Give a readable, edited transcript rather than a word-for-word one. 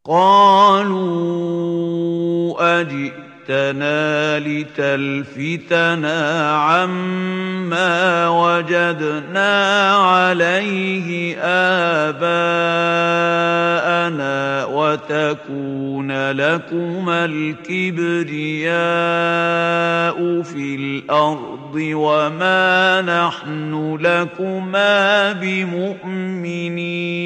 قالوا أجئتنا لتلفتنا عما وجدنا عليه آباءنا وتكون لكما الكبرياء في الأرض وما نحن لكما بمؤمنين.